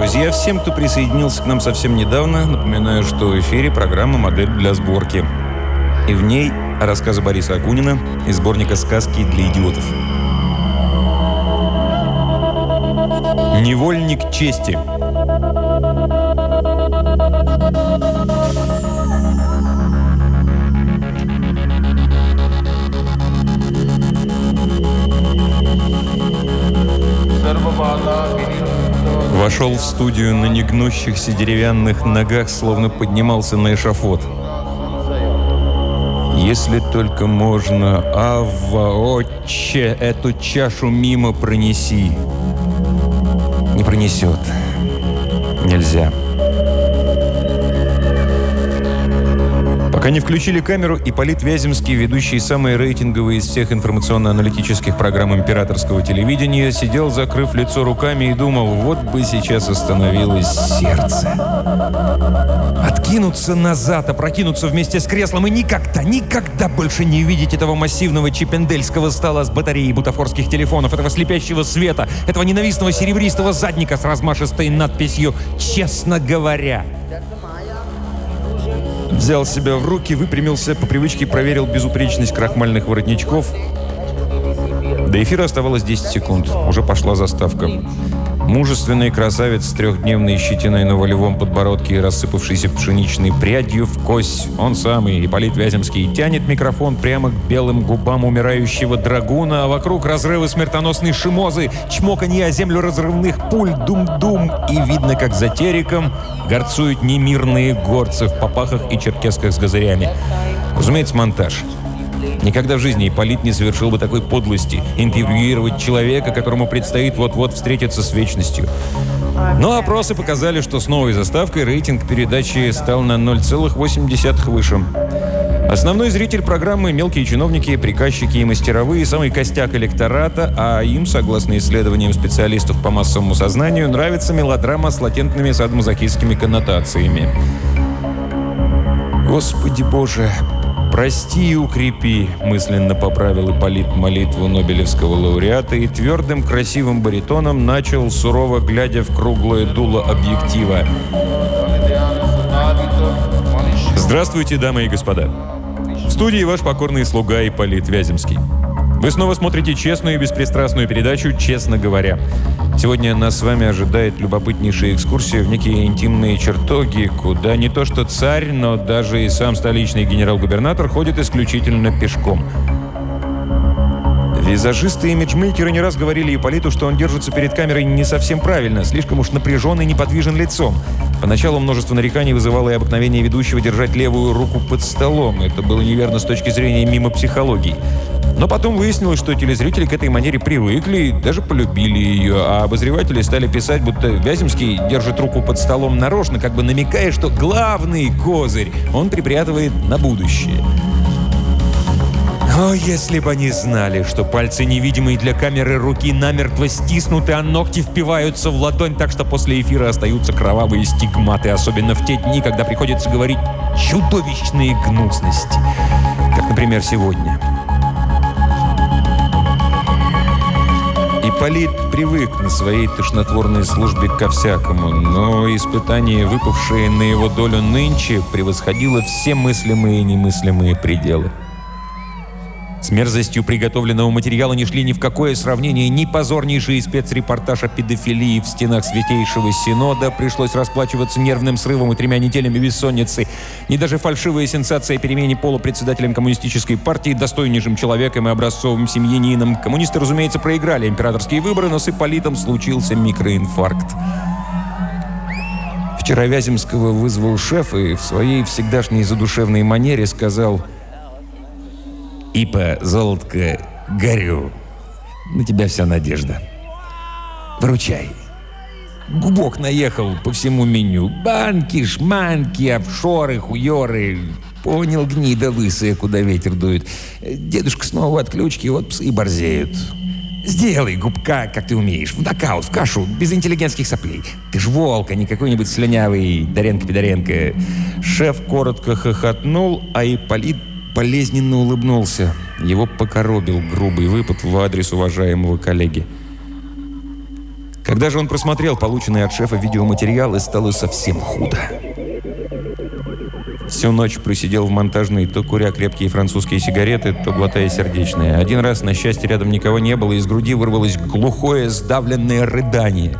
Друзья, всем, кто присоединился к нам совсем недавно, напоминаю, что в эфире программа «Модель для сборки». И в ней рассказы Бориса Акунина из сборника «Сказки для идиотов». Невольник чести. Вошел в студию на негнущихся деревянных ногах, словно поднимался на эшафот. Если только можно, Авва, Отче, эту чашу мимо пронеси. Не пронесет. Нельзя. Пока не включили камеру, Ипполит Вяземский, ведущий самые рейтинговые из всех информационно-аналитических программ императорского телевидения, сидел, закрыв лицо руками, и думал, вот бы сейчас остановилось сердце. Откинуться назад, опрокинуться вместе с креслом и никогда больше не увидеть этого массивного чипендельского стола с батареей бутафорских телефонов, этого слепящего света, этого ненавистного серебристого задника с размашистой надписью «Честно говоря». Взял себя в руки, выпрямился, по привычке проверил безупречность крахмальных воротничков. До эфира оставалось 10 секунд. Уже пошла заставка. Мужественный красавец с трехдневной щетиной на волевом подбородке и рассыпавшейся пшеничной прядью в кость, он самый, Ипполит Вяземский, тянет микрофон прямо к белым губам умирающего драгуна, а вокруг разрывы смертоносной шимозы, чмоканье о землю разрывных пуль, дум-дум, и видно, как за териком горцуют немирные горцы в попахах и черкесках с газырями. Разумеется, монтаж. Никогда в жизни Ипполит не совершил бы такой подлости – интервьюировать человека, которому предстоит вот-вот встретиться с вечностью. Но опросы показали, что с новой заставкой рейтинг передачи стал на 0,8 выше. Основной зритель программы – мелкие чиновники, приказчики и мастеровые, самый костяк электората, а им, согласно исследованиям специалистов по массовому сознанию, нравится мелодрама с латентными садомазохистскими коннотациями. Господи Боже! «Прости и укрепи», – мысленно поправил Ипполит молитву Нобелевского лауреата и твердым красивым баритоном начал, сурово глядя в круглое дуло объектива. Здравствуйте, дамы и господа. В студии ваш покорный слуга Ипполит Вяземский. Вы снова смотрите честную и беспристрастную передачу «Честно говоря». Сегодня нас с вами ожидает любопытнейшая экскурсия в некие интимные чертоги, куда не то что царь, но даже и сам столичный генерал-губернатор ходит исключительно пешком. Визажисты и имиджмейкеры не раз говорили Ипполиту, что он держится перед камерой не совсем правильно, слишком уж напряжен и неподвижен лицом. Поначалу множество нареканий вызывало и обыкновение ведущего держать левую руку под столом. Это было неверно с точки зрения мимопсихологии. Но потом выяснилось, что телезрители к этой манере привыкли и даже полюбили ее, а обозреватели стали писать, будто Вяземский держит руку под столом нарочно, как бы намекая, что главный козырь он припрятывает на будущее. О, если бы они знали, что пальцы невидимые для камеры руки намертво стиснуты, а ногти впиваются в ладонь, так что после эфира остаются кровавые стигматы, особенно в те дни, когда приходится говорить чудовищные гнусности, как, например, сегодня. Ипполит привык на своей тошнотворной службе ко всякому, но испытание, выпавшее на его долю нынче, превосходило все мыслимые и немыслимые пределы. С мерзостью приготовленного материала не шли ни в какое сравнение ни позорнейший спецрепортаж о педофилии в стенах Святейшего Синода, пришлось расплачиваться нервным срывом и 3 неделями бессонницы, ни даже фальшивая сенсация о перемене пола председателем коммунистической партии, достойнейшим человеком и образцовым семьянином. Коммунисты, разумеется, проиграли императорские выборы, но с Ипполитом случился микроинфаркт. Вчера Вяземского вызвал шеф и в своей всегдашней задушевной манере сказал: «Ипа, золотко, горю. На тебя вся надежда. Выручай». Губок наехал по всему меню. Банки, шманки, офшоры, хуёры. Понял, гнида лысая, куда ветер дует. Дедушка снова в отключке, вот псы и борзеют. Сделай губка, как ты умеешь. В нокаут, в кашу, без интеллигентских соплей. Ты ж волк, а не какой-нибудь слюнявый Доренко-Пидоренко. Шеф коротко хохотнул, а Ипполит болезненно улыбнулся. Его покоробил грубый выпад в адрес уважаемого коллеги. Когда же он просмотрел полученные от шефа видеоматериалы, стало совсем худо. Всю ночь просидел в монтажной, то куря крепкие французские сигареты, то глотая сердечные. Один раз, на счастье, рядом никого не было, и из груди вырвалось глухое, сдавленное рыдание.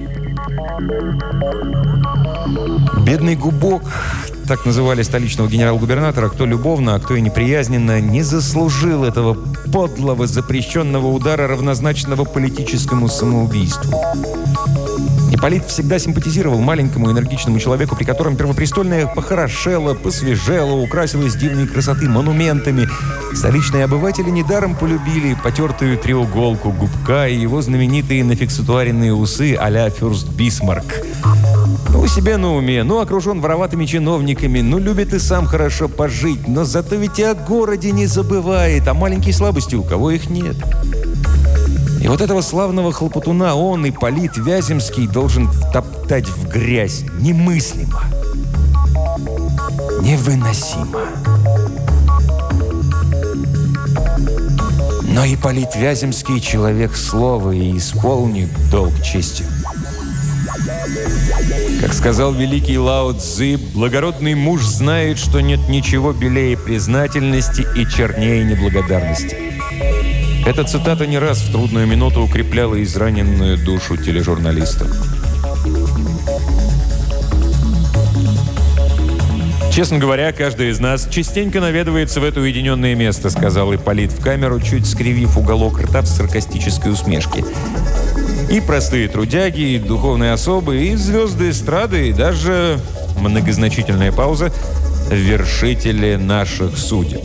Бедный Губок, так называли столичного генерал-губернатора, кто любовно, а кто и неприязненно, не заслужил этого подлого, запрещенного удара, равнозначного политическому самоубийству. Ипполит всегда симпатизировал маленькому энергичному человеку, при котором Первопрестольная похорошела, посвежела, украсилась дивной красоты монументами. Столичные обыватели недаром полюбили потертую треуголку Губка и его знаменитые нафиксатуаренные усы а-ля Фюрст Бисмарк. У себя на уме, окружен вороватыми чиновниками, любит и сам хорошо пожить, но зато ведь и о городе не забывает, а маленькие слабости у кого их нет. И вот этого славного хлопотуна он, Ипполит Вяземский, должен втоптать в грязь. Немыслимо. Невыносимо. Но Ипполит Вяземский человек слова и исполнит долг чести. Как сказал великий Лао Цзы, благородный муж знает, что нет ничего белее признательности и чернее неблагодарности. Эта цитата не раз в трудную минуту укрепляла израненную душу тележурналиста. «Честно говоря, каждый из нас частенько наведывается в это уединенное место», сказал Ипполит в камеру, чуть скривив уголок рта в саркастической усмешке. «И простые трудяги, и духовные особы, и звезды эстрады, и даже, многозначительная пауза, вершители наших судеб».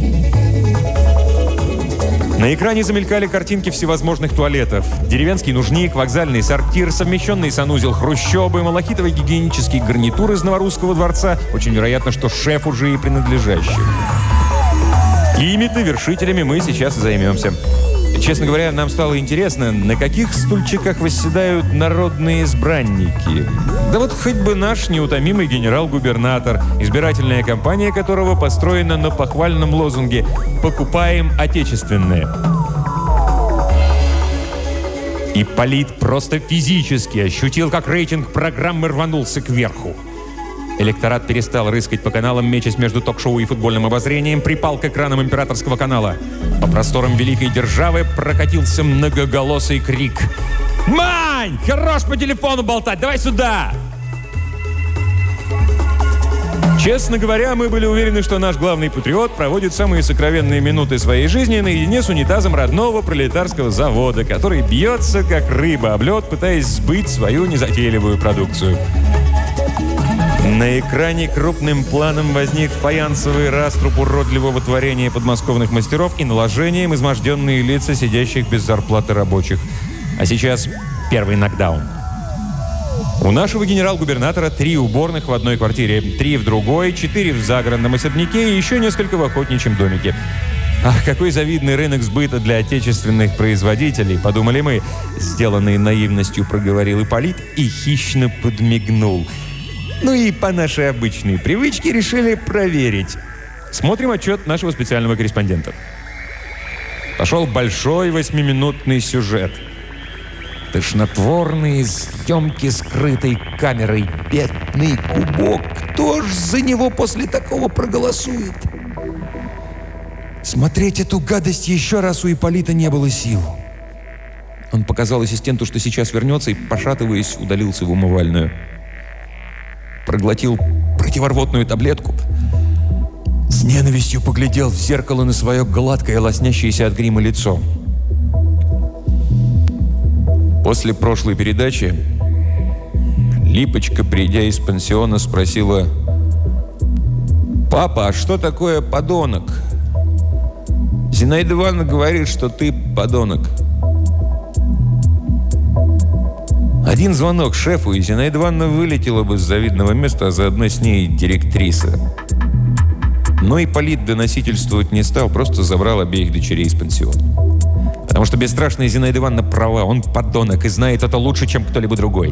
На экране замелькали картинки всевозможных туалетов. Деревенский нужник, вокзальный сортир, совмещенный санузел хрущобы, малахитовый гигиенический гарнитур из Новорусского дворца. Очень вероятно, что шефу же и принадлежащий. Ими-то, вершителями, мы сейчас и займемся. Честно говоря, нам стало интересно, на каких стульчиках восседают народные избранники. Да вот хоть бы наш неутомимый генерал-губернатор, избирательная кампания которого построена на похвальном лозунге «Покупаем отечественное». Ипполит просто физически ощутил, как рейтинг программы рванулся кверху. Электорат перестал рыскать по каналам, мечась между ток-шоу и футбольным обозрением, припал к экранам императорского канала. По просторам великой державы прокатился многоголосый крик. «Мань! Хорош по телефону болтать! Давай сюда!» Честно говоря, мы были уверены, что наш главный патриот проводит самые сокровенные минуты своей жизни наедине с унитазом родного пролетарского завода, который бьется, как рыба об лед, пытаясь сбыть свою незатейливую продукцию. На экране крупным планом возник фаянсовый раструб уродливого творения подмосковных мастеров и наложением изможденные лица сидящих без зарплаты рабочих. А сейчас первый нокдаун. У нашего генерал-губернатора 3 уборных в одной квартире, 3 в другой, 4 в загородном особняке и еще несколько в охотничьем домике. Ах, какой завидный рынок сбыта для отечественных производителей, подумали мы. Сделанный наивностью проговорил Ипполит и хищно подмигнул. И по нашей обычной привычке решили проверить. Смотрим отчет нашего специального корреспондента. Пошел большой 8-минутный сюжет. Тошнотворные съемки скрытой камерой. Бедный Губок. Кто ж за него после такого проголосует? Смотреть эту гадость еще раз у Ипполита не было сил. Он показал ассистенту, что сейчас вернется, и, пошатываясь, удалился в умывальную. Проглотил противорвотную таблетку. С ненавистью поглядел в зеркало на свое гладкое, лоснящееся от грима лицо. После прошлой передачи Липочка, придя из пансиона, спросила: «Папа, а что такое подонок?» «Зинаида Ивановна говорит, что ты подонок». Один звонок шефу, и Зинаида Ивановна вылетела бы с завидного места, а заодно с ней директриса. Но Ипполит доносительствовать не стал, просто забрал обеих дочерей из пансиона. Потому что бесстрашная Зинаида Ивановна права, он подонок и знает это лучше, чем кто-либо другой.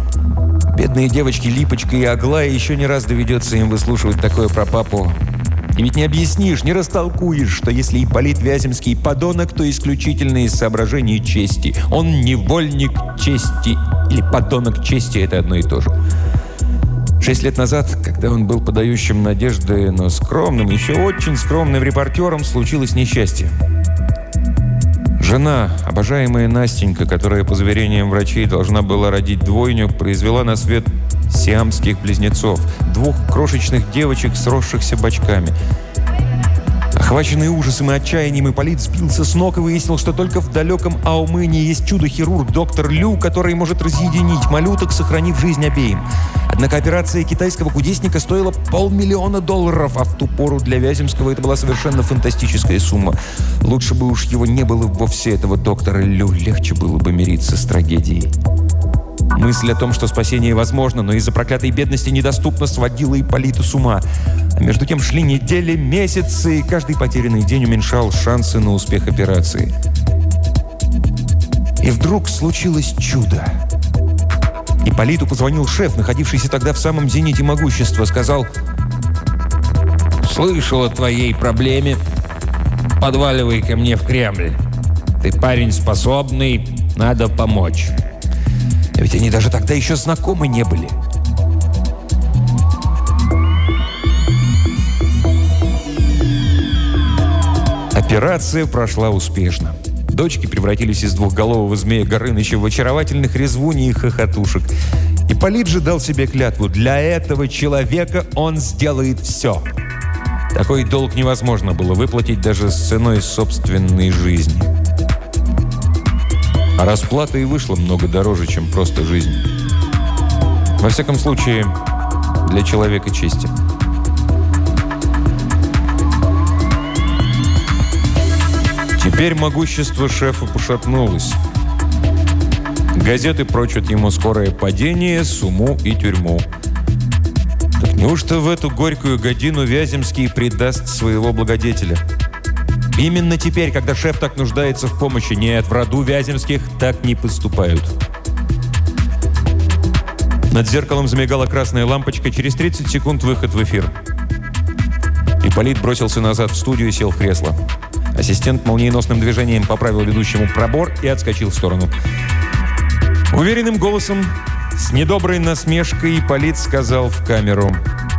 Бедные девочки Липочка и Аглая, еще не раз доведется им выслушивать такое про папу. И ведь не объяснишь, не растолкуешь, что если Ипполит Вяземский подонок, то исключительно из соображений чести. Он невольник чести или подонок чести – это одно и то же. 6 лет назад, когда он был подающим надежды, но скромным, еще очень скромным репортером, случилось несчастье. Жена, обожаемая Настенька, которая, по заверениям врачей, должна была родить двойню, произвела на свет сиамских близнецов, 2 крошечных девочек, сросшихся бочками. Охваченный ужасом и отчаянием, Ипполит сбился с ног и выяснил, что только в далеком Аумыне есть чудо-хирург доктор Лю, который может разъединить малюток, сохранив жизнь обеим. Однако операция китайского кудесника стоила $500 000, а в ту пору для Вяземского это была совершенно фантастическая сумма. Лучше бы уж его не было вовсе, этого доктора Лю, легче было бы мириться с трагедией. Мысль о том, что спасение возможно, но из-за проклятой бедности недоступно, сводила Ипполита с ума. А между тем шли недели, месяцы, и каждый потерянный день уменьшал шансы на успех операции. И вдруг случилось чудо. Ипполиту позвонил шеф, находившийся тогда в самом зените могущества. Сказал: «Слышал о твоей проблеме. Подваливай ко мне в Кремль. Ты парень способный, надо помочь». А ведь они даже тогда еще знакомы не были. Операция прошла успешно. Дочки превратились из двухголового змея Горыныча в очаровательных резвуней и хохотушек. Ипполит же дал себе клятву: для этого человека он сделает все. Такой долг невозможно было выплатить даже с ценой собственной жизни. А расплата и вышла много дороже, чем просто жизнь. Во всяком случае, для человека чести. Теперь могущество шефа пошатнулось. Газеты прочат ему скорое падение, сумму и тюрьму. Так неужто в эту горькую годину Вяземский предаст своего благодетеля? Именно теперь, когда шеф так нуждается в помощи. Нет, в роду Вяземских так не поступают. Над зеркалом замигала красная лампочка. Через 30 секунд выход в эфир. Ипполит бросился назад в студию и сел в кресло. Ассистент молниеносным движением поправил ведущему пробор и отскочил в сторону. Уверенным голосом, с недоброй насмешкой, Ипполит сказал в камеру: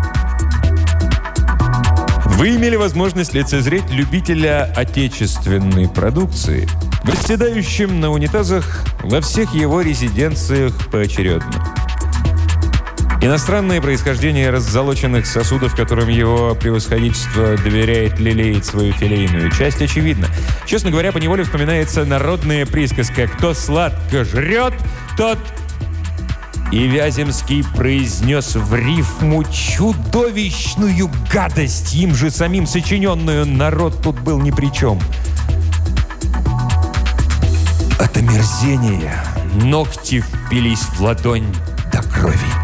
«Вы имели возможность лицезреть любителя отечественной продукции, восседающим на унитазах во всех его резиденциях поочередно. Иностранное происхождение раззолоченных сосудов, которым его превосходительство доверяет лелеять свою филейную часть, очевидно. Честно говоря, поневоле вспоминается народная присказка: «Кто сладко жрет, тот...» И Вяземский произнес в рифму чудовищную гадость, им же самим сочиненную. Народ тут был ни при чем. От омерзения ногти впились в ладонь до крови.